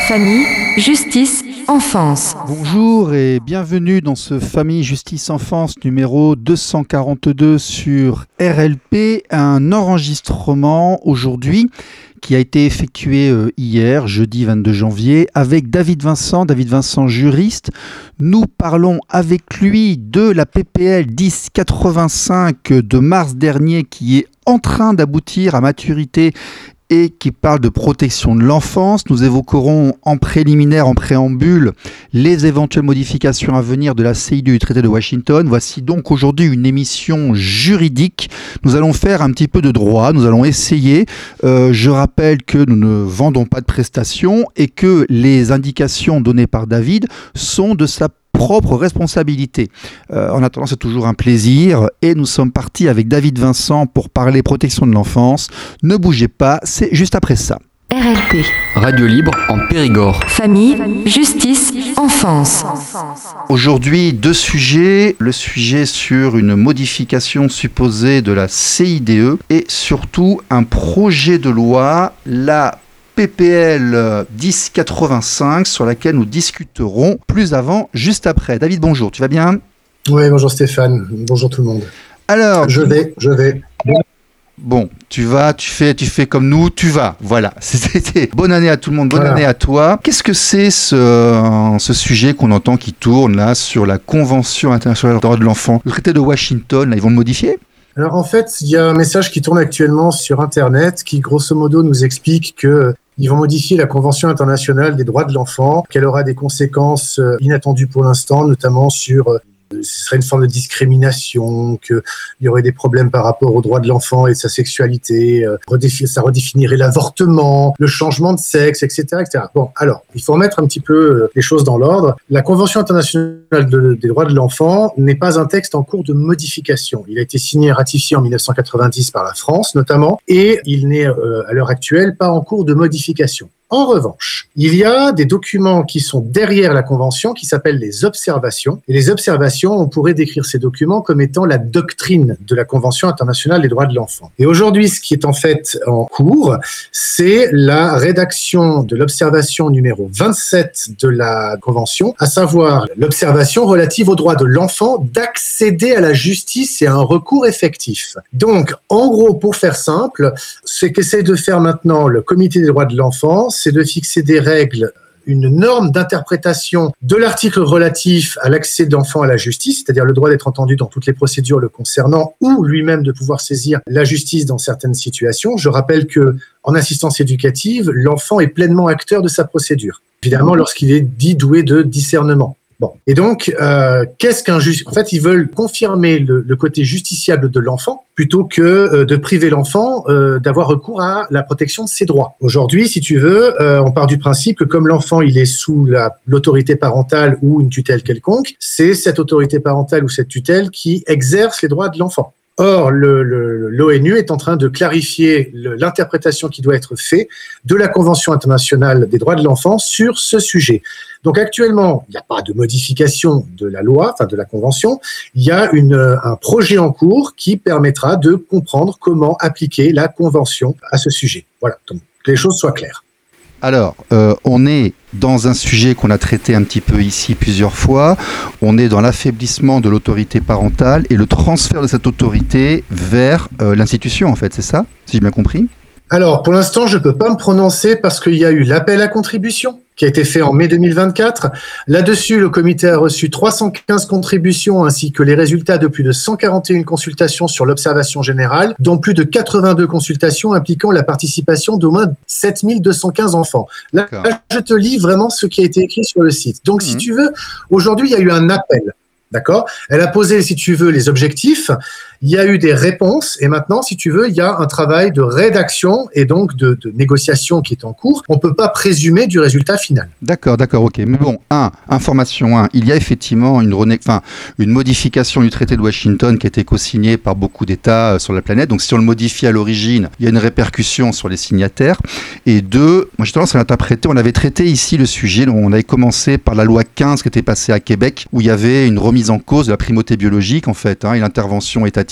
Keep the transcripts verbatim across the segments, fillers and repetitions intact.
Famille, justice, enfance. Bonjour et bienvenue dans ce Famille, justice, enfance numéro deux cent quarante-deux sur R L P, un enregistrement aujourd'hui qui a été effectué euh, hier, jeudi vingt-deux janvier, avec David Vincent, David Vincent juriste. Nous parlons avec lui de la P P L dix quatre-vingt-cinq de mars dernier qui est en train d'aboutir à maturité et qui parle de protection de l'enfance. Nous évoquerons en préliminaire, en préambule, les éventuelles modifications à venir de la C I D du traité de Washington. Voici donc aujourd'hui une émission juridique. Nous allons faire un petit peu de droit, nous allons essayer. Euh, je rappelle que nous ne vendons pas de prestations et que les indications données par David sont de sa propre responsabilité. Euh, en attendant, c'est toujours un plaisir et nous sommes partis avec David Vincent pour parler protection de l'enfance. Ne bougez pas, c'est juste après ça. R L P. Radio libre en Périgord. Famille, justice, enfance. Aujourd'hui, deux sujets. Le sujet sur une modification supposée de la C I D E et surtout un projet de loi, la P P L dix quatre-vingt-cinq, sur laquelle nous discuterons plus avant, juste après. David, bonjour, tu vas bien ? Oui, bonjour Stéphane, bonjour tout le monde. Alors, je vais, je vais. Bon, tu vas, tu fais, tu fais comme nous, tu vas, voilà. C'était bonne année à tout le monde, bonne Voilà. année à toi. Qu'est-ce que c'est ce, ce sujet qu'on entend qui tourne là sur la Convention internationale des droits de l'enfant, le traité de Washington, là, ils vont le modifier ? Alors en fait, il y a un message qui tourne actuellement sur Internet qui grosso modo nous explique que ils vont modifier la Convention internationale des droits de l'enfant, qu'elle aura des conséquences inattendues pour l'instant, notamment sur ce serait une forme de discrimination, qu'il y aurait des problèmes par rapport aux droits de l'enfant et de sa sexualité, euh, redéfi- ça redéfinirait l'avortement, le changement de sexe, et cetera, et cetera. Bon, alors, il faut remettre un petit peu euh, les choses dans l'ordre. La Convention internationale de, des droits de l'enfant n'est pas un texte en cours de modification. Il a été signé et ratifié en dix-neuf cent quatre-vingt-dix par la France, notamment, et il n'est, euh, à l'heure actuelle, pas en cours de modification. En revanche, il y a des documents qui sont derrière la Convention qui s'appellent les observations. Et les observations, on pourrait décrire ces documents comme étant la doctrine de la Convention internationale des droits de l'enfant. Et aujourd'hui, ce qui est en fait en cours, c'est la rédaction de l'observation numéro vingt-sept de la Convention, à savoir l'observation relative au droit de l'enfant d'accéder à la justice et à un recours effectif. Donc, en gros, pour faire simple, ce qu'essaie de faire maintenant le Comité des droits de l'enfant, c'est de fixer des règles, une norme d'interprétation de l'article relatif à l'accès d'enfants à la justice, c'est-à-dire le droit d'être entendu dans toutes les procédures le concernant ou lui-même de pouvoir saisir la justice dans certaines situations. Je rappelle que en assistance éducative, l'enfant est pleinement acteur de sa procédure, évidemment lorsqu'il est dit doué de discernement. Bon. Et donc, euh, qu'est-ce qu'un juge ? En fait, ils veulent confirmer le, le côté justiciable de l'enfant plutôt que euh, de priver l'enfant euh, d'avoir recours à la protection de ses droits. Aujourd'hui, si tu veux, euh, on part du principe que comme l'enfant il est sous la, l'autorité parentale ou une tutelle quelconque, c'est cette autorité parentale ou cette tutelle qui exerce les droits de l'enfant. Or, le, le, l'ONU est en train de clarifier le, l'interprétation qui doit être faite de la Convention internationale des droits de l'enfant sur ce sujet. Donc actuellement, il n'y a pas de modification de la loi, enfin de la Convention, il y a une, un projet en cours qui permettra de comprendre comment appliquer la Convention à ce sujet. Voilà, donc que les choses soient claires. Alors, euh, on est dans un sujet qu'on a traité un petit peu ici plusieurs fois. On est dans l'affaiblissement de l'autorité parentale et le transfert de cette autorité vers euh, l'institution, en fait, c'est ça ? Si j'ai bien compris ? Alors, pour l'instant, je ne peux pas me prononcer parce qu'il y a eu l'appel à contribution qui a été fait en mai deux mille vingt-quatre. Là-dessus, le comité a reçu trois cent quinze contributions ainsi que les résultats de plus de cent quarante et une consultations sur l'observation générale, dont plus de quatre-vingt-deux consultations impliquant la participation d'au moins sept mille deux cent quinze enfants. Là, là, je te lis vraiment ce qui a été écrit sur le site. Donc, mmh. si tu veux, aujourd'hui, il y a eu un appel. D'accord ? Elle a posé, si tu veux, les objectifs. Il y a eu des réponses et maintenant, si tu veux, il y a un travail de rédaction et donc de, de négociation qui est en cours. On ne peut pas présumer du résultat final. D'accord, d'accord, ok. Mais bon, un, information un, il y a effectivement une, rené- enfin, une modification du traité de Washington qui a été co-signée par beaucoup d'États euh, sur la planète. Donc si on le modifie à l'origine, il y a une répercussion sur les signataires. Et deux, moi j'ai tendance à l'interpréter, on avait traité ici le sujet, on avait commencé par la loi quinze qui était passée à Québec, où il y avait une remise en cause de la primauté biologique en fait, hein, et l'intervention étatique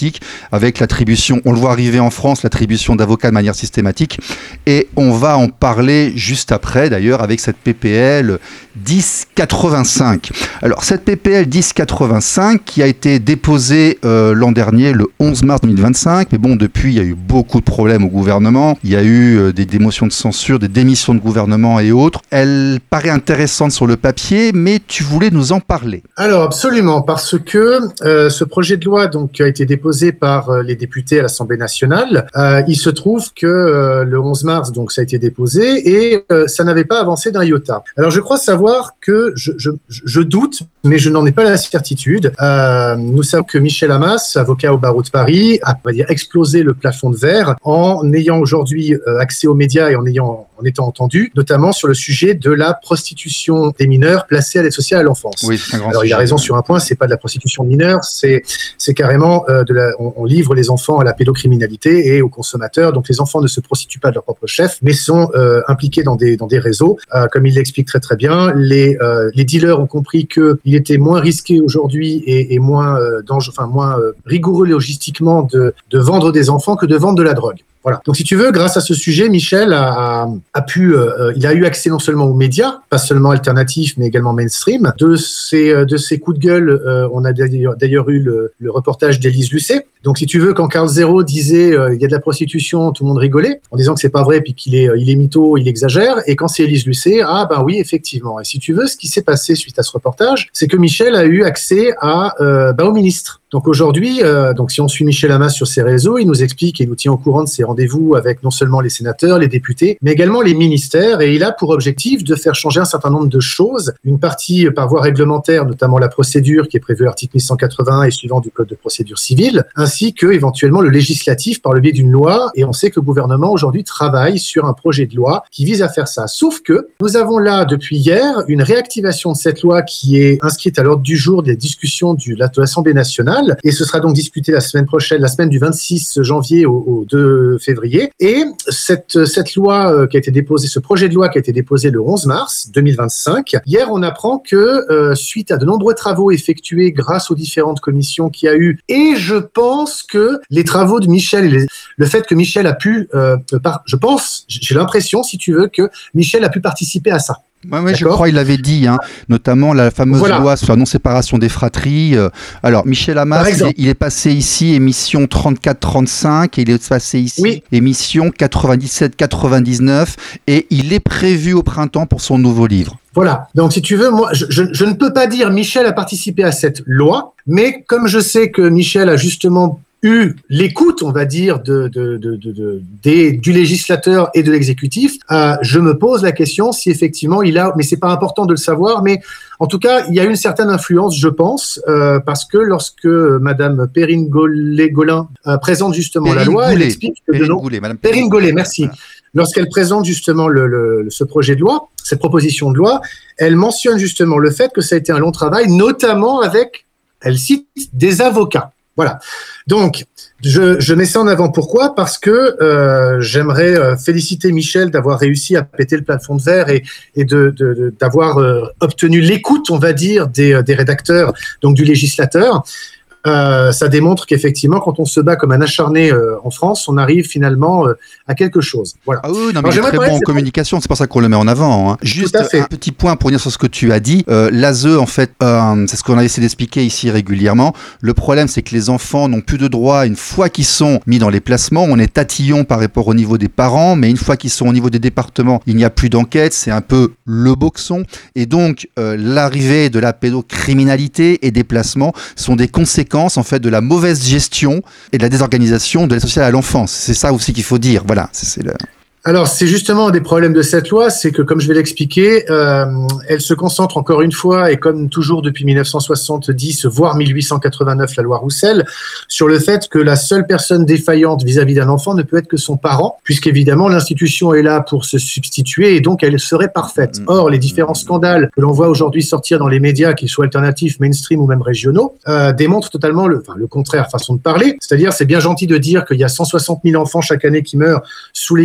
systématique, avec l'attribution, on le voit arriver en France, l'attribution d'avocats de manière systématique. Et on va en parler juste après, d'ailleurs, avec cette P P L dix quatre-vingt-cinq. Alors, cette P P L dix quatre-vingt-cinq qui a été déposée euh, l'an dernier, le onze mars deux mille vingt-cinq, mais bon, depuis, il y a eu beaucoup de problèmes au gouvernement. Il y a eu euh, des, des motions de censure, des démissions de gouvernement et autres. Elle paraît intéressante sur le papier, mais tu voulais nous en parler. Alors, absolument, parce que euh, ce projet de loi donc, a été déposé par euh, les députés à l'Assemblée nationale. Euh, il se trouve que euh, le onze mars, donc, ça a été déposé et euh, ça n'avait pas avancé d'un iota. Alors, je crois savoir que je, je, je doute, mais je n'en ai pas la certitude. Euh, nous savons que Michel Hammas, avocat au barreau de Paris, a on va dire, explosé le plafond de verre en ayant aujourd'hui euh, accès aux médias et en, ayant, en étant entendu, notamment sur le sujet de la prostitution des mineurs placés à l'aide sociale à l'enfance. Oui, c'est un grand Alors, sujet. il a raison sur un point, c'est pas de la prostitution de mineurs, c'est, c'est carrément euh, de la, on, on livre les enfants à la pédocriminalité et aux consommateurs. Donc, les enfants ne se prostituent pas de leur propre chef, mais sont euh, impliqués dans des, dans des réseaux. Euh, comme il l'explique très très bien, les, euh, les dealers ont compris qu'il était moins risqué aujourd'hui et, et moins, euh, dangereux, enfin, moins euh, rigoureux logistiquement de, de vendre des enfants que de vendre de la drogue. Voilà. Donc, si tu veux, grâce à ce sujet, Michel a, a, a pu, euh, il a eu accès non seulement aux médias, pas seulement alternatifs, mais également mainstream. De ces, de ces coups de gueule, euh, on a d'ailleurs, d'ailleurs eu le, le reportage d'Élise Lucet. Donc, si tu veux, quand Carl Zero disait euh, il y a de la prostitution, tout le monde rigolait en disant que c'est pas vrai, puis qu'il est, il est mytho, il exagère. Et quand c'est Élise Lucet, ah ben oui, effectivement. Et si tu veux, ce qui s'est passé suite à ce reportage, c'est que Michel a eu accès à, euh, ben, au ministre. Donc aujourd'hui, euh, donc si on suit Michel Hammas sur ses réseaux, il nous explique et nous tient au courant de ses rendez-vous avec non seulement les sénateurs, les députés, mais également les ministères. Et il a pour objectif de faire changer un certain nombre de choses. Une partie par voie réglementaire, notamment la procédure qui est prévue à l'article mille cent quatre-vingts et suivant du Code de procédure civile, ainsi que éventuellement le législatif par le biais d'une loi. Et on sait que le gouvernement aujourd'hui travaille sur un projet de loi qui vise à faire ça. Sauf que nous avons là depuis hier une réactivation de cette loi qui est inscrite à l'ordre du jour des discussions du, de l'Assemblée nationale. Et ce sera donc discuté la semaine prochaine, la semaine du vingt-six janvier au, au deux février. Et cette, cette loi euh, qui a été déposée, ce projet de loi qui a été déposé le onze mars deux mille vingt-cinq, hier on apprend que euh, suite à de nombreux travaux effectués grâce aux différentes commissions qu'il y a eu, et je pense que les travaux de Michel, les, le fait que Michel a pu, euh, par, je pense, j'ai l'impression, si tu veux, que Michel a pu participer à ça. Oui, ouais, je crois il l'avait dit, hein, notamment la fameuse voilà. loi sur la non-séparation des fratries. Euh, alors, Michel Hammas, il est, il est passé ici, émission trente-quatre trente-cinq, et il est passé ici, oui. émission quatre-vingt-dix-sept quatre-vingt-dix-neuf, et il est prévu au printemps pour son nouveau livre. Voilà. Donc, si tu veux, moi, je, je, je ne peux pas dire Michel a participé à cette loi, mais comme je sais que Michel a justement eu l'écoute, on va dire, de, de, de, de, de, des, du législateur et de l'exécutif, euh, je me pose la question si effectivement il a, mais c'est pas important de le savoir, mais en tout cas, il y a une certaine influence, je pense, euh, parce que lorsque Madame Perrine Goulet-Golin euh, présente justement Perrine la loi, Goulet. elle explique que Perrine de non, Goulet, Madame Perrine Goulet, merci. Lorsqu'elle présente justement le, le, ce projet de loi, cette proposition de loi, elle mentionne justement le fait que ça a été un long travail, notamment avec, elle cite, des avocats. Voilà. Donc, je, je mets ça en avant. Pourquoi ? Parce que euh, j'aimerais euh, féliciter Michel d'avoir réussi à péter le plafond de verre et, et de, de, de, d'avoir euh, obtenu l'écoute, on va dire, des, des rédacteurs, donc du législateur. Euh, ça démontre qu'effectivement, quand on se bat comme un acharné euh, en France, on arrive finalement euh, à quelque chose. Voilà. Ah oui, non, mais Alors, il est très bon en communication, c'est pour ça qu'on le met en avant. Hein. Juste un petit point pour dire sur ce que tu as dit. Euh, L'A S E, en fait, euh, c'est ce qu'on a essayé d'expliquer ici régulièrement. Le problème, c'est que les enfants n'ont plus de droits une fois qu'ils sont mis dans les placements. On est tatillon par rapport au niveau des parents, mais une fois qu'ils sont au niveau des départements, il n'y a plus d'enquête. C'est un peu le boxon. Et donc, euh, l'arrivée de la pédocriminalité et des placements sont des conséquences en fait de la mauvaise gestion et de la désorganisation de l'aide sociale à l'enfance. C'est ça aussi qu'il faut dire. Voilà, c'est, c'est le... Alors, c'est justement un des problèmes de cette loi, c'est que, comme je vais l'expliquer, euh, elle se concentre encore une fois, et comme toujours depuis mille neuf cent soixante-dix, voire mille huit cent quatre-vingt-neuf, la loi Roussel, sur le fait que la seule personne défaillante vis-à-vis d'un enfant ne peut être que son parent, puisqu'évidemment, l'institution est là pour se substituer, et donc elle serait parfaite. Or, les différents scandales que l'on voit aujourd'hui sortir dans les médias, qu'ils soient alternatifs, mainstream ou même régionaux, euh, démontrent totalement le, enfin, le contraire façon de parler. C'est-à-dire, c'est bien gentil de dire qu'il y a cent soixante mille enfants chaque année qui meurent sous les coups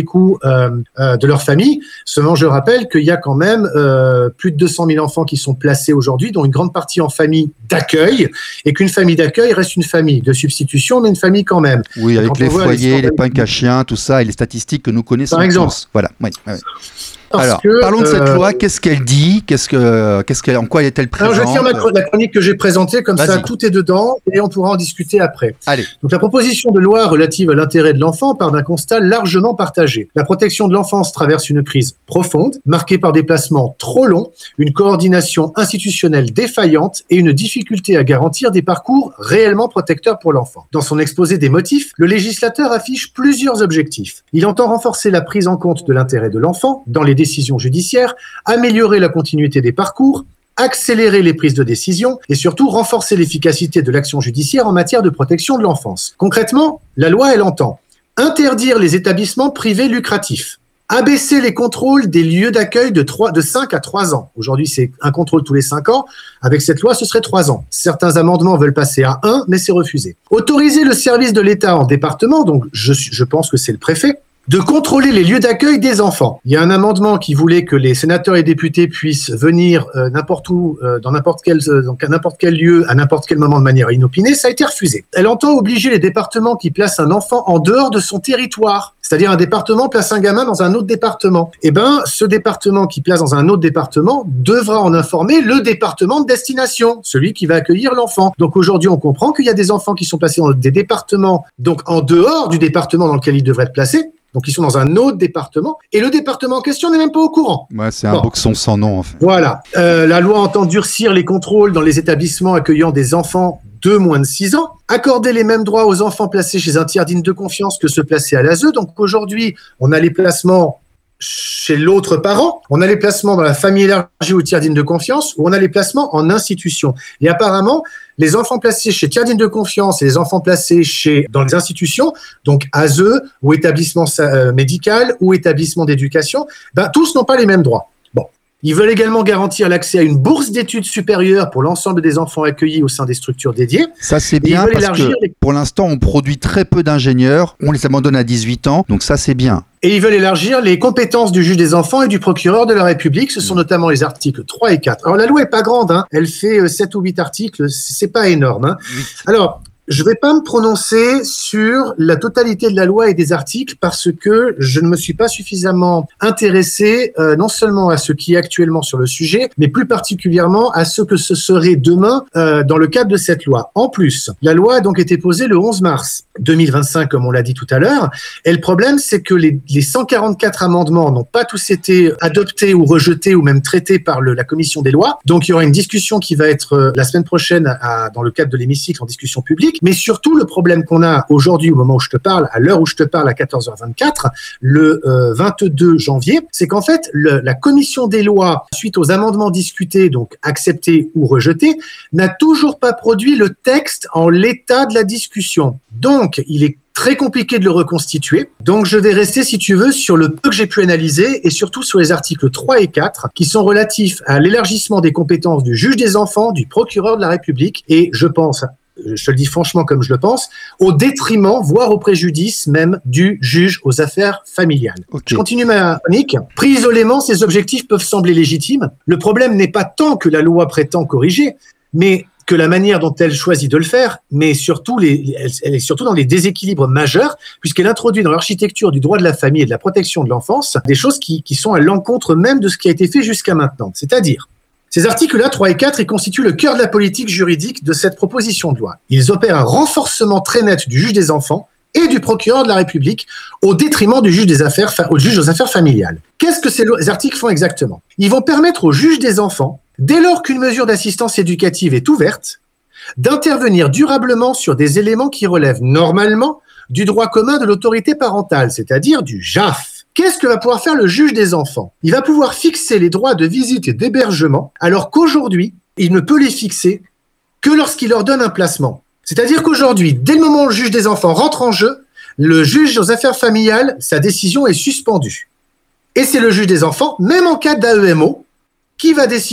euh, euh, de leur famille. Seulement, je rappelle qu'il y a quand même euh, plus de deux cent mille enfants qui sont placés aujourd'hui, dont une grande partie en famille d'accueil, et qu'une famille d'accueil reste une famille de substitution, mais une famille quand même. Oui, avec les foyers, les punks à chiens, chiens, tout ça, et les statistiques que nous connaissons par exemple. tous. Voilà. Oui, oui. Parce Alors, que, parlons de cette euh, loi. Qu'est-ce qu'elle dit? Qu'est-ce que, qu'est-ce qu'elle, en quoi est-elle présente? Alors, je vais faire ma, la chronique que j'ai présentée, comme Vas-y. ça, tout est dedans, et on pourra en discuter après. Allez. Donc, la proposition de loi relative à l'intérêt de l'enfant part d'un constat largement partagé. La protection de l'enfance traverse une crise profonde, marquée par des placements trop longs, une coordination institutionnelle défaillante et une difficulté à garantir des parcours réellement protecteurs pour l'enfant. Dans son exposé des motifs, le législateur affiche plusieurs objectifs. Il entend renforcer la prise en compte de l'intérêt de l'enfant dans les décisions judiciaires, améliorer la continuité des parcours, accélérer les prises de décision et surtout renforcer l'efficacité de l'action judiciaire en matière de protection de l'enfance. Concrètement, la loi, elle entend interdire les établissements privés lucratifs, abaisser les contrôles des lieux d'accueil de, trois, de cinq à trois ans. Aujourd'hui, c'est un contrôle tous les cinq ans. Avec cette loi, ce serait trois ans. Certains amendements veulent passer à un, mais c'est refusé. Autoriser le service de l'État en département, donc je, je pense que c'est le préfet, de contrôler les lieux d'accueil des enfants. Il y a un amendement qui voulait que les sénateurs et députés puissent venir euh, n'importe où, euh, dans n'importe quel, euh, dans n'importe quel lieu, à n'importe quel moment de manière inopinée. Ça a été refusé. Elle entend obliger les départements qui placent un enfant en dehors de son territoire. C'est-à-dire un département place un gamin dans un autre département. Eh ben, ce département qui place dans un autre département devra en informer le département de destination, celui qui va accueillir l'enfant. Donc aujourd'hui, on comprend qu'il y a des enfants qui sont placés dans des départements, donc en dehors du département dans lequel ils devraient être placés. Donc, ils sont dans un autre département et le département en question n'est même pas au courant. Ouais, c'est un Bon. boxon sans nom, en fait. Voilà. Euh, la loi entend durcir les contrôles dans les établissements accueillant des enfants de moins de six ans, accorder les mêmes droits aux enfants placés chez un tiers digne de confiance que ceux placés à l'A S E. Donc, aujourd'hui, on a les placements chez l'autre parent, on a les placements dans la famille élargie ou tiers digne de confiance, ou on a les placements en institution. Et apparemment, les enfants placés chez tiers digne de confiance et les enfants placés chez, dans les institutions, donc A S E ou établissement euh, médical ou établissement d'éducation, ben, tous n'ont pas les mêmes droits. Bon. Ils veulent également garantir l'accès à une bourse d'études supérieures pour l'ensemble des enfants accueillis au sein des structures dédiées. Ça, c'est Et bien ils veulent parce que élargir les- pour l'instant, on produit très peu d'ingénieurs. On les abandonne à dix-huit ans. Donc ça, c'est bien. Et ils veulent élargir les compétences du juge des enfants et du procureur de la République. Ce sont notamment les articles trois et quatre. Alors, la loi est pas grande, hein. Elle fait sept ou huit articles. C'est pas énorme, hein. Alors, je vais pas me prononcer sur la totalité de la loi et des articles parce que je ne me suis pas suffisamment intéressé euh, non seulement à ce qui est actuellement sur le sujet, mais plus particulièrement à ce que ce serait demain euh, dans le cadre de cette loi. En plus, la loi a donc été posée le onze mars deux mille vingt-cinq, comme on l'a dit tout à l'heure. Et le problème, c'est que les, les cent quarante-quatre amendements n'ont pas tous été adoptés ou rejetés ou même traités par le, la commission des lois. Donc, il y aura une discussion qui va être euh, la semaine prochaine à, dans le cadre de l'hémicycle en discussion publique. Mais surtout, le problème qu'on a aujourd'hui, au moment où je te parle, à l'heure où je te parle, à quatorze heures vingt-quatre, le euh, vingt-deux janvier, c'est qu'en fait, le, la commission des lois, suite aux amendements discutés, donc acceptés ou rejetés, n'a toujours pas produit le texte en l'état de la discussion. Donc, il est très compliqué de le reconstituer. Donc, je vais rester, si tu veux, sur le peu que j'ai pu analyser et surtout sur les articles trois et quatre qui sont relatifs à l'élargissement des compétences du juge des enfants, du procureur de la République et, je pense, je te le dis franchement comme je le pense, au détriment, voire au préjudice même du juge aux affaires familiales. Ok. Je continue ma chronique. Pris isolément, ces objectifs peuvent sembler légitimes. Le problème n'est pas tant que la loi prétend corriger, mais que la manière dont elle choisit de le faire, mais surtout les, elle, elle est surtout dans les déséquilibres majeurs, puisqu'elle introduit dans l'architecture du droit de la famille et de la protection de l'enfance des choses qui, qui sont à l'encontre même de ce qui a été fait jusqu'à maintenant. C'est-à-dire, ces articles-là, trois et quatre, ils constituent le cœur de la politique juridique de cette proposition de loi. Ils opèrent un renforcement très net du juge des enfants et du procureur de la République au détriment du juge des affaires, au juge aux affaires familiales. Qu'est-ce que ces articles font exactement ? Ils vont permettre au juge des enfants, dès lors qu'une mesure d'assistance éducative est ouverte, d'intervenir durablement sur des éléments qui relèvent normalement du droit commun de l'autorité parentale, c'est-à-dire du J A F. Qu'est-ce que va pouvoir faire le juge des enfants ? Il va pouvoir fixer les droits de visite et d'hébergement, alors qu'aujourd'hui, il ne peut les fixer que lorsqu'il leur donne un placement. C'est-à-dire qu'aujourd'hui, dès le moment où le juge des enfants rentre en jeu, le juge aux affaires familiales, sa décision est suspendue. Et c'est le juge des enfants, même en cas d'A E M O, qui va décider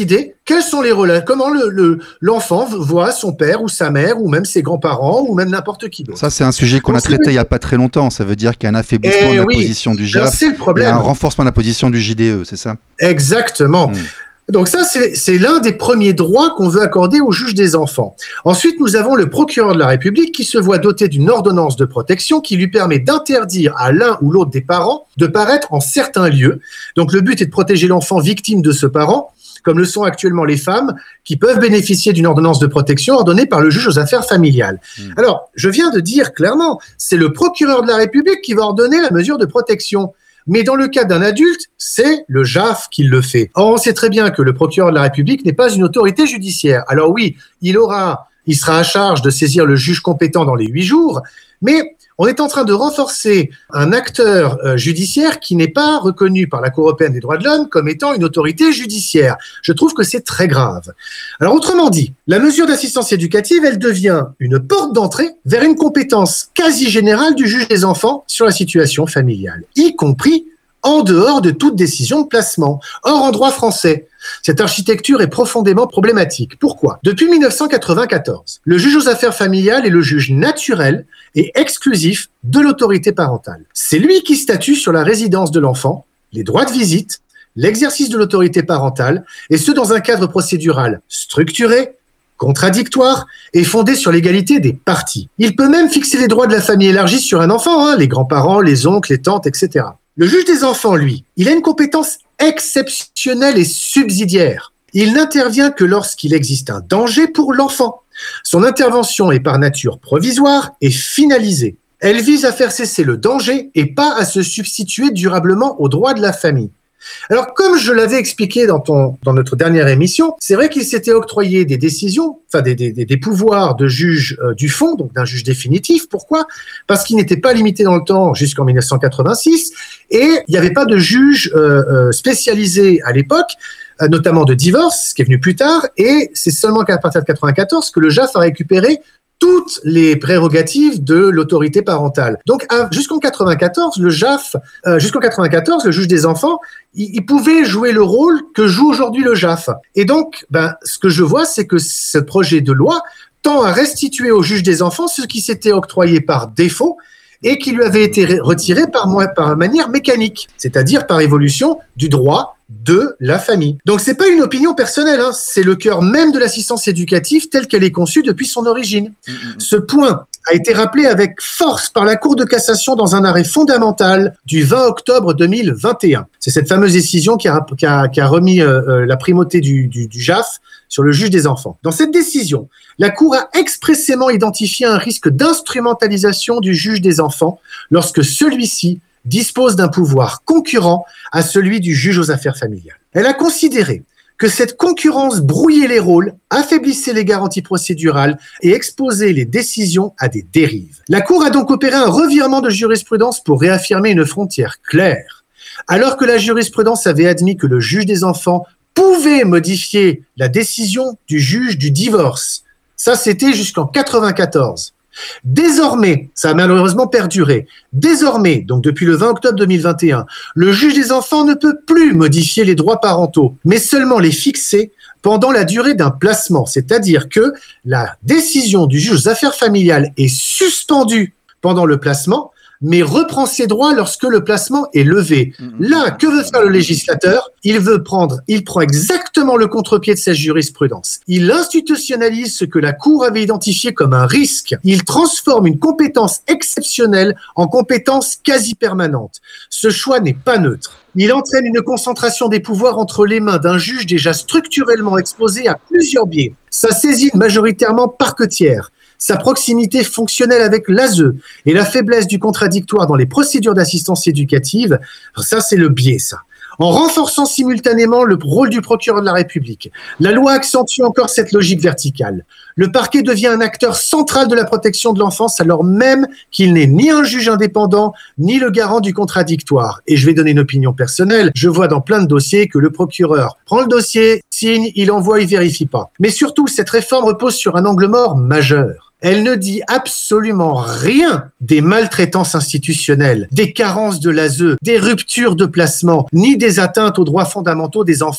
Quels sont les relations? Comment le, le, l'enfant voit son père ou sa mère ou même ses grands-parents ou même n'importe qui d'autre? Ça, c'est un sujet qu'on a traité il n'y a pas très longtemps. Ça veut dire qu'il y a un affaiblissement Eh de la oui. position du J A Alors, F c'est le problème. et un renforcement de la position du J D E, c'est ça? Exactement. Mmh. Donc ça, c'est, c'est l'un des premiers droits qu'on veut accorder au juge des enfants. Ensuite, nous avons le procureur de la République qui se voit doté d'une ordonnance de protection qui lui permet d'interdire à l'un ou l'autre des parents de paraître en certains lieux. Donc le but est de protéger l'enfant victime de ce parent, comme le sont actuellement les femmes qui peuvent bénéficier d'une ordonnance de protection ordonnée par le juge aux affaires familiales. Mmh. Alors, je viens de dire clairement, c'est le procureur de la République qui va ordonner la mesure de protection. Mais dans le cas d'un adulte, c'est le J A F qui le fait. Or, on sait très bien que le procureur de la République n'est pas une autorité judiciaire. Alors oui, il aura, il sera à charge de saisir le juge compétent dans les huit jours, mais on est en train de renforcer un acteur euh, judiciaire qui n'est pas reconnu par la Cour européenne des droits de l'homme comme étant une autorité judiciaire. Je trouve que c'est très grave. Alors autrement dit, la mesure d'assistance éducative, elle devient une porte d'entrée vers une compétence quasi générale du juge des enfants sur la situation familiale, y compris en dehors de toute décision de placement. Or, en droit français, cette architecture est profondément problématique. Pourquoi ? Depuis dix-neuf cent quatre-vingt-quatorze, le juge aux affaires familiales est le juge naturel et exclusif de l'autorité parentale. C'est lui qui statue sur la résidence de l'enfant, les droits de visite, l'exercice de l'autorité parentale, et ce dans un cadre procédural structuré, contradictoire et fondé sur l'égalité des parties. Il peut même fixer les droits de la famille élargie sur un enfant, hein, les grands-parents, les oncles, les tantes, et cetera. Le juge des enfants, lui, il a une compétence exceptionnelle et subsidiaire. Il n'intervient que lorsqu'il existe un danger pour l'enfant. Son intervention est par nature provisoire et finalisée. Elle vise à faire cesser le danger et pas à se substituer durablement aux droits de la famille. Alors, comme je l'avais expliqué dans, ton, dans notre dernière émission, c'est vrai qu'il s'était octroyé des décisions, enfin des, des, des pouvoirs de juge euh, du fond, donc d'un juge définitif. Pourquoi ? Parce qu'il n'était pas limité dans le temps jusqu'en dix-neuf cent quatre-vingt-six et il n'y avait pas de juge euh, euh, spécialisé à l'époque, euh, notamment de divorce, ce qui est venu plus tard, et c'est seulement qu'à partir de quatre-vingt-quatorze que le J A F a récupéré toutes les prérogatives de l'autorité parentale. Donc, à, jusqu'en quatre-vingt-quatorze, le J A F, euh, jusqu'en quatre-vingt-quatorze, le juge des enfants, il, il pouvait jouer le rôle que joue aujourd'hui le J A F. Et donc, ben, ce que je vois, c'est que ce projet de loi tend à restituer au juge des enfants ce qui s'était octroyé par défaut et qui lui avait été retiré par, par manière mécanique, c'est-à-dire par évolution du droit de la famille. Donc c'est pas une opinion personnelle, hein, c'est le cœur même de l'assistance éducative telle qu'elle est conçue depuis son origine. Mmh. Ce point a été rappelé avec force par la Cour de cassation dans un arrêt fondamental du vingt octobre deux mille vingt et un. C'est cette fameuse décision qui a, qui a, qui a remis euh, la primauté du, du, du J A F sur le juge des enfants. Dans cette décision, la Cour a expressément identifié un risque d'instrumentalisation du juge des enfants lorsque celui-ci dispose d'un pouvoir concurrent à celui du juge aux affaires familiales. Elle a considéré que cette concurrence brouillait les rôles, affaiblissait les garanties procédurales et exposait les décisions à des dérives. La Cour a donc opéré un revirement de jurisprudence pour réaffirmer une frontière claire. Alors que la jurisprudence avait admis que le juge des enfants pouvait modifier la décision du juge du divorce, ça c'était jusqu'en quatre-vingt-quatorze. Désormais, ça a malheureusement perduré, désormais, donc depuis le vingt octobre deux mille vingt et un, le juge des enfants ne peut plus modifier les droits parentaux, mais seulement les fixer pendant la durée d'un placement, c'est-à-dire que la décision du juge aux affaires familiales est suspendue pendant le placement, mais reprend ses droits lorsque le placement est levé. Là, que veut faire le législateur ? Il veut prendre, il prend exactement le contre-pied de sa jurisprudence. Il institutionnalise ce que la Cour avait identifié comme un risque. Il transforme une compétence exceptionnelle en compétence quasi permanente. Ce choix n'est pas neutre. Il entraîne une concentration des pouvoirs entre les mains d'un juge déjà structurellement exposé à plusieurs biais. Sa saisine majoritairement parquetière, sa proximité fonctionnelle avec l'A S E et la faiblesse du contradictoire dans les procédures d'assistance éducative, ça c'est le biais, ça. En renforçant simultanément le rôle du procureur de la République, la loi accentue encore cette logique verticale. Le parquet devient un acteur central de la protection de l'enfance alors même qu'il n'est ni un juge indépendant, ni le garant du contradictoire. Et je vais donner une opinion personnelle. Je vois dans plein de dossiers que le procureur prend le dossier, signe, il envoie, il vérifie pas. Mais surtout, cette réforme repose sur un angle mort majeur. Elle ne dit absolument rien des maltraitances institutionnelles, des carences de l'A S E, des ruptures de placement, ni des atteintes aux droits fondamentaux des enfants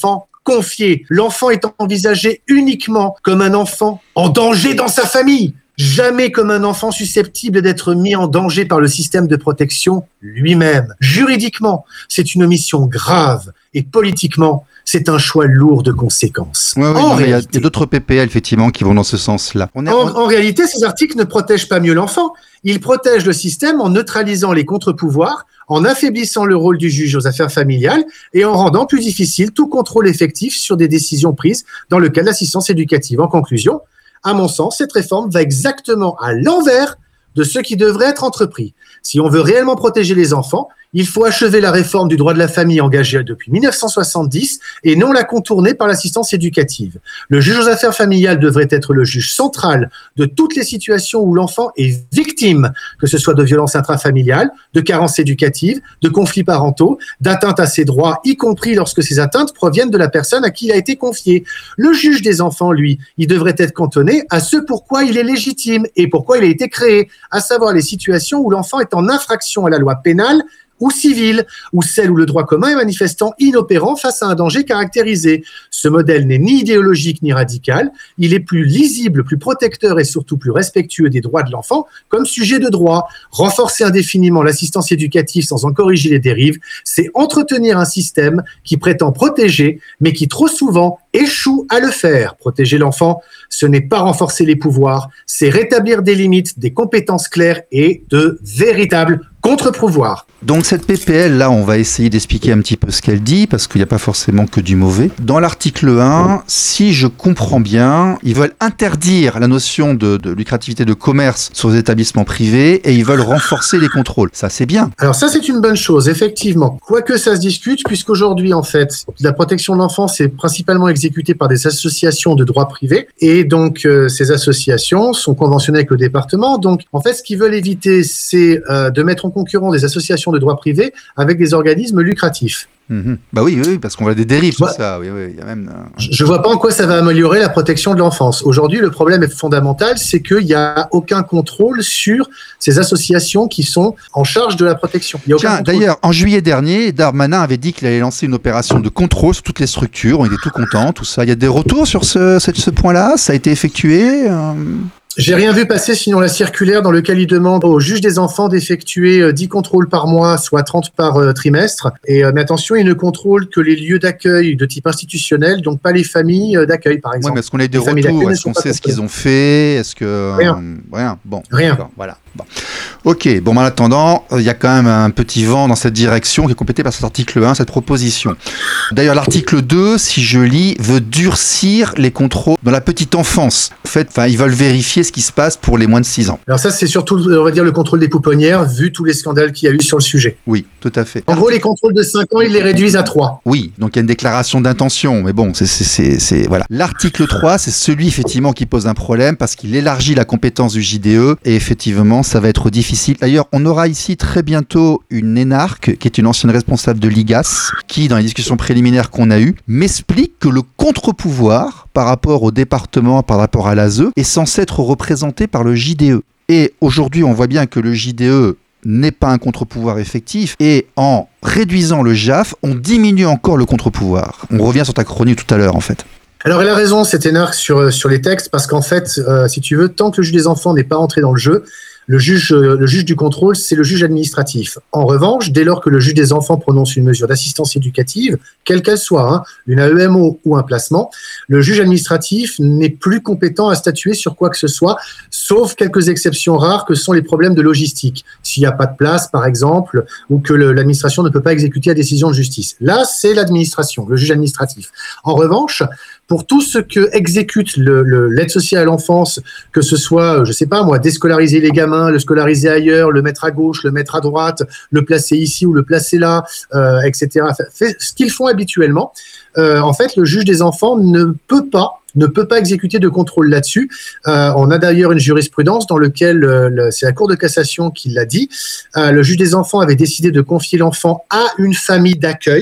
confié. L'enfant est envisagé uniquement comme un enfant en danger dans sa famille. Jamais comme un enfant susceptible d'être mis en danger par le système de protection lui-même. Juridiquement, c'est une omission grave et politiquement, c'est un choix lourd de conséquences. Ouais, ouais, en non, réalité, réalité, il y a d'autres P P L effectivement qui vont dans ce sens-là. On est, en, on... en réalité, ces articles ne protègent pas mieux l'enfant. Ils protègent le système en neutralisant les contre-pouvoirs, en affaiblissant le rôle du juge aux affaires familiales et en rendant plus difficile tout contrôle effectif sur des décisions prises dans le cas de l'assistance éducative. En conclusion, à mon sens, cette réforme va exactement à l'envers de ce qui devrait être entrepris. Si on veut réellement protéger les enfants, il faut achever la réforme du droit de la famille engagée depuis mille neuf cent soixante-dix et non la contourner par l'assistance éducative. Le juge aux affaires familiales devrait être le juge central de toutes les situations où l'enfant est victime, que ce soit de violences intrafamiliales, de carences éducatives, de conflits parentaux, d'atteintes à ses droits, y compris lorsque ces atteintes proviennent de la personne à qui il a été confié. Le juge des enfants, lui, il devrait être cantonné à ce pourquoi il est légitime et pourquoi il a été créé, à savoir les situations où l'enfant est en infraction à la loi pénale ou civile, ou celle où le droit commun est manifestant inopérant face à un danger caractérisé. Ce modèle n'est ni idéologique ni radical, il est plus lisible, plus protecteur et surtout plus respectueux des droits de l'enfant comme sujet de droit. Renforcer indéfiniment l'assistance éducative sans en corriger les dérives, c'est entretenir un système qui prétend protéger, mais qui trop souvent échoue à le faire. Protéger l'enfant, ce n'est pas renforcer les pouvoirs, c'est rétablir des limites, des compétences claires et de véritables contre-pouvoirs. Donc cette P P L, là, on va essayer d'expliquer un petit peu ce qu'elle dit, parce qu'il n'y a pas forcément que du mauvais. Dans l'article un, si je comprends bien, ils veulent interdire la notion de, de lucrativité de commerce sur les établissements privés et ils veulent renforcer les contrôles. Ça, c'est bien. Alors ça, c'est une bonne chose, effectivement. Quoique ça se discute, puisqu'aujourd'hui, en fait, la protection de l'enfance est principalement exécutée par des associations de droit privé et donc euh, ces associations sont conventionnées avec le département. Donc, en fait, ce qu'ils veulent éviter, c'est euh, de mettre en concurrence des associations de droit privé avec des organismes lucratifs. Mmh. Bah oui, oui, parce qu'on voit des dérives, tout ouais. ça. Oui, oui, il y a même. Euh... Je ne vois pas en quoi ça va améliorer la protection de l'enfance. Aujourd'hui, le problème est fondamental, c'est qu'il n'y a aucun contrôle sur ces associations qui sont en charge de la protection. Il y a aucun Tiens, contrôle. d'ailleurs, en juillet dernier, Darmanin avait dit qu'il allait lancer une opération de contrôle sur toutes les structures. On était tout contents, tout ça. Il y a des retours sur ce, ce, ce point-là. Ça a été effectué. Euh... J'ai rien vu passer sinon la circulaire dans laquelle il demande au juge des enfants d'effectuer dix contrôles par mois, soit trente par euh, trimestre. Et euh, mais attention, il ne contrôle que les lieux d'accueil de type institutionnel, donc pas les familles euh, d'accueil, par exemple. Oui, mais est-ce qu'on a eu des Les familles retours? d'accueil ne Est-ce qu'on sont pas sait ce qu'ils contrôlées. ont fait? Est-ce que... Rien. Euh, rien. Bon. Rien. D'accord, voilà. Bon. Ok. Bon, en attendant, il y a quand même un petit vent dans cette direction qui est complété par cet article un, cette proposition. D'ailleurs, l'article deux, si je lis, veut durcir les contrôles dans la petite enfance. En fait, enfin, ils veulent vérifier ce qui se passe pour les moins de six ans. Alors ça, c'est surtout, on va dire, le contrôle des pouponnières, vu tous les scandales qu'il y a eu sur le sujet. Oui, tout à fait. En gros, les contrôles de cinq ans, ils les réduisent à trois. Oui, donc il y a une déclaration d'intention, mais bon, c'est, c'est, c'est, c'est voilà. L'article trois, c'est celui effectivement qui pose un problème parce qu'il élargit la compétence du J D E et effectivement, ça va être difficile. D'ailleurs, on aura ici très bientôt une énarque qui est une ancienne responsable de l'I G A S qui, dans les discussions préliminaires qu'on a eues, m'explique que le contre-pouvoir par rapport au département, par rapport à l'A S E, est censé être représenté par le J D E. Et aujourd'hui, on voit bien que le J D E n'est pas un contre-pouvoir effectif et en réduisant le J A F, on diminue encore le contre-pouvoir. On revient sur ta chronique tout à l'heure en fait. Alors elle a raison, cette énarque, sur, sur les textes, parce qu'en fait, euh, si tu veux, tant que le juge des enfants n'est pas entré dans le jeu, Le juge, le juge du contrôle, c'est le juge administratif. En revanche, dès lors que le juge des enfants prononce une mesure d'assistance éducative, quelle qu'elle soit, hein, une A E M O ou un placement, le juge administratif n'est plus compétent à statuer sur quoi que ce soit, sauf quelques exceptions rares que sont les problèmes de logistique. S'il n'y a pas de place, par exemple, ou que le, l'administration ne peut pas exécuter la décision de justice. Là, c'est l'administration, le juge administratif. En revanche, pour tout ce que exécute le, le, l'aide sociale à l'enfance, que ce soit, je sais pas moi, déscolariser les gamins, le scolariser ailleurs, le mettre à gauche, le mettre à droite, le placer ici ou le placer là, euh, et cetera. Fait ce qu'ils font habituellement. Euh, en fait, le juge des enfants ne peut pas ne peut pas exécuter de contrôle là-dessus. Euh, on a d'ailleurs une jurisprudence dans laquelle, euh, le, c'est la Cour de cassation qui l'a dit, euh, le juge des enfants avait décidé de confier l'enfant à une famille d'accueil,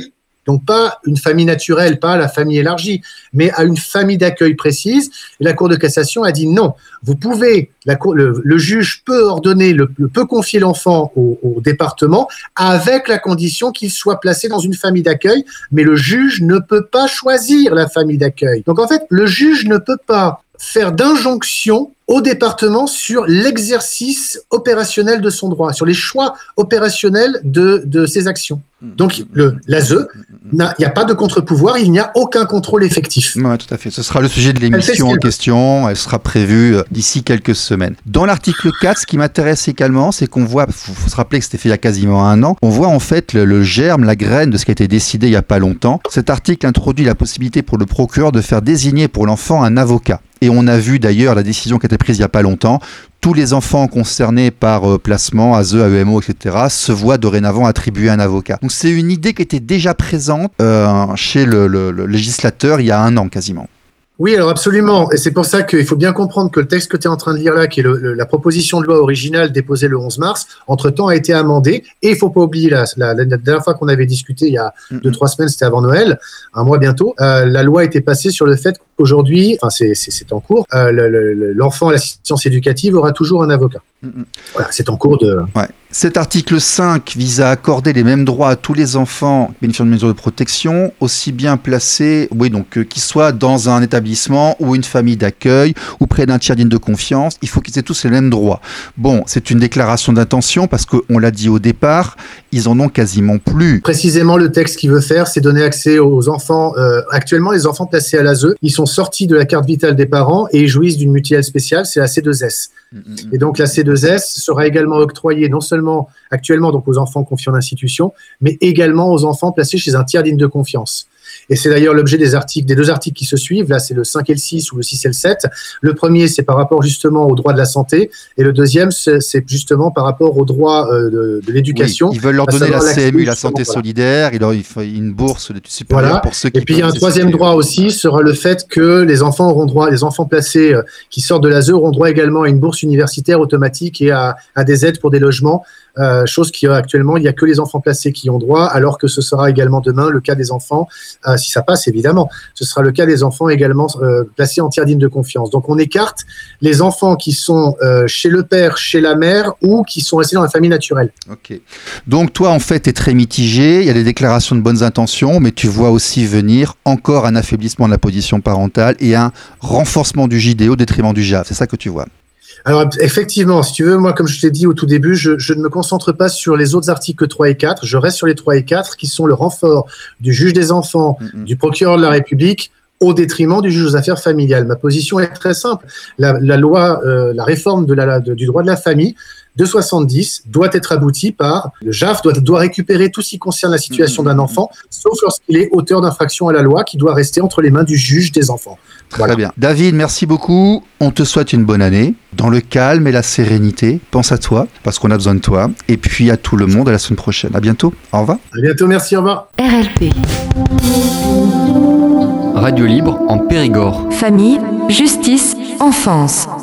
Donc pas une famille naturelle, pas la famille élargie, mais à une famille d'accueil précise. Et la Cour de cassation a dit non. Vous pouvez, la cour, le, le juge peut ordonner, le, peut confier l'enfant au, au département avec la condition qu'il soit placé dans une famille d'accueil, mais le juge ne peut pas choisir la famille d'accueil. Donc en fait, le juge ne peut pas faire d'injonction au département sur l'exercice opérationnel de son droit, sur les choix opérationnels de, de ses actions. Donc, le, l'A S E, il n'y a pas de contre-pouvoir, il n'y a aucun contrôle effectif. Oui, tout à fait. Ce sera le sujet de l'émission en question. Elle sera prévue d'ici quelques semaines. Dans l'article quatre, ce qui m'intéresse également, c'est qu'on voit, il faut, faut se rappeler que c'était fait il y a quasiment un an, on voit en fait le, le germe, la graine de ce qui a été décidé il n'y a pas longtemps. Cet article introduit la possibilité pour le procureur de faire désigner pour l'enfant un avocat. Et on a vu d'ailleurs la décision qui a été prise il n'y a pas longtemps. Tous les enfants concernés par euh, placement, A S E, A E M O, et cetera, se voient dorénavant attribuer un avocat. Donc c'est une idée qui était déjà présente euh, chez le, le, le législateur il y a un an quasiment. Oui, alors absolument. Et c'est pour ça qu'il faut bien comprendre que le texte que tu es en train de lire là, qui est le, le, la proposition de loi originale déposée le onze mars, entre-temps a été amendée. Et il ne faut pas oublier, la, la, la dernière fois qu'on avait discuté, il y a mm-hmm. deux, trois semaines, c'était avant Noël, un mois bientôt, euh, la loi était passée sur le fait qu'aujourd'hui, enfin c'est, c'est, c'est en cours, euh, le, le, l'enfant à l'assistance éducative aura toujours un avocat. Mm-hmm. Voilà, c'est en cours de... Ouais. Cet article cinq vise à accorder les mêmes droits à tous les enfants bénéficiant de mesures de protection, aussi bien placés, oui, donc euh, qu'ils soient dans un établissement ou une famille d'accueil ou près d'un tiers digne de confiance. Il faut qu'ils aient tous les mêmes droits. Bon, c'est une déclaration d'intention parce qu'on l'a dit au départ, ils en ont quasiment plus. Précisément, le texte qu'il veut faire, c'est donner accès aux enfants. Euh, actuellement, les enfants placés à l'A S E, ils sont sortis de la carte vitale des parents et ils jouissent d'une mutuelle spéciale, c'est la C deux S. Mmh. Et donc la C deux S sera également octroyée non seulement actuellement donc aux enfants confiés en institution, mais également aux enfants placés chez un tiers digne de confiance. Et c'est d'ailleurs l'objet des articles, des deux articles qui se suivent. Là, c'est le cinq et le six ou le six et le sept. Le premier, c'est par rapport justement au droit de la santé. Et le deuxième, c'est, c'est justement par rapport au droit euh, de, de l'éducation. Oui, ils veulent leur donner la C M U, la santé voilà. solidaire. Il leur il faut une bourse d'études supérieures voilà. pour ceux qui. Et puis, il y a un troisième droit aussi, sera le fait que les enfants auront droit, les enfants placés euh, qui sortent de l'A S E auront droit également à une bourse universitaire automatique et à, à des aides pour des logements. Euh, chose qui actuellement il n'y a que les enfants placés qui ont droit, alors que ce sera également demain le cas des enfants, euh, si ça passe évidemment, ce sera le cas des enfants également euh, placés en tiers digne de confiance. Donc on écarte les enfants qui sont euh, chez le père, chez la mère ou qui sont restés dans la famille naturelle. Ok. Donc toi en fait tu es très mitigé, il y a des déclarations de bonnes intentions, mais tu vois aussi venir encore un affaiblissement de la position parentale et un renforcement du J D au détriment du J A V, c'est ça que tu vois? Alors effectivement, si tu veux, moi comme je t'ai dit au tout début, je, je ne me concentre pas sur les autres articles trois et quatre, je reste sur les trois et quatre qui sont le renfort du juge des enfants, mmh. du procureur de la République au détriment du juge aux affaires familiales. Ma position est très simple, la, la loi, euh, la réforme de la, de, du droit de la famille de soixante-dix doit être aboutie par le J A F, doit, doit récupérer tout ce qui concerne la situation d'un enfant, sauf lorsqu'il est auteur d'infraction à la loi qui doit rester entre les mains du juge des enfants. Voilà. Très bien. David, merci beaucoup. On te souhaite une bonne année, dans le calme et la sérénité. Pense à toi, parce qu'on a besoin de toi. Et puis à tout le monde, à la semaine prochaine. À bientôt. Au revoir. À bientôt, merci, au revoir. R L P. Radio libre en Périgord. Famille, justice, enfance.